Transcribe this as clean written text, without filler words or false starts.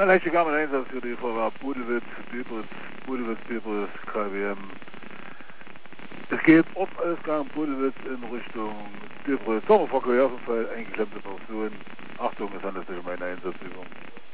Dann hätte ich gar einen Einsatz für die Frau Budewitz, Budewitz, KWM. Es geht auf Ausgang Budewitz in Richtung Sommerverkehr, auf jeden Fall eingeklemmte Person. Achtung, es handelt sich um eine Einsatzübung.